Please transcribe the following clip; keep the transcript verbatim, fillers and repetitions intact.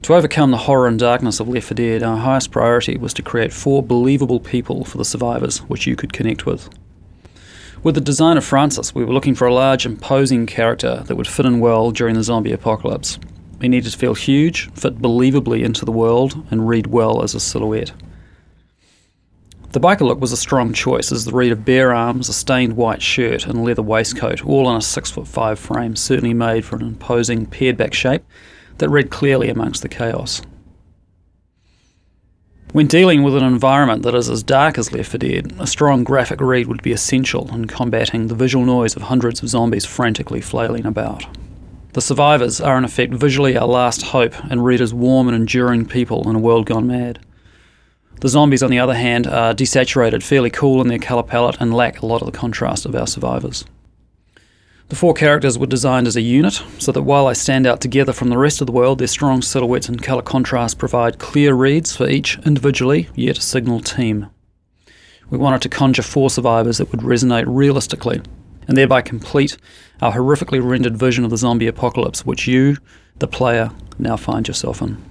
To overcome the horror and darkness of Left four Dead, our highest priority was to create four believable people for the survivors, which you could connect with. With the design of Francis, we were looking for a large, imposing character that would fit in well during the zombie apocalypse. He needed to feel huge, fit believably into the world, and read well as a silhouette. The biker look was a strong choice, as the read of bare arms, a stained white shirt, and leather waistcoat, all on a six foot five frame, certainly made for an imposing, pared-back shape that read clearly amongst the chaos. When dealing with an environment that is as dark as Left four Dead, a strong graphic read would be essential in combating the visual noise of hundreds of zombies frantically flailing about. The survivors are in effect visually our last hope and read as warm and enduring people in a world gone mad. The zombies, on the other hand, are desaturated, fairly cool in their colour palette, and lack a lot of the contrast of our survivors. The four characters were designed as a unit, so that while they stand out together from the rest of the world, their strong silhouettes and colour contrast provide clear reads for each individually, yet a signal team. We wanted to conjure four survivors that would resonate realistically, and thereby complete our horrifically rendered vision of the zombie apocalypse, which you, the player, now find yourself in.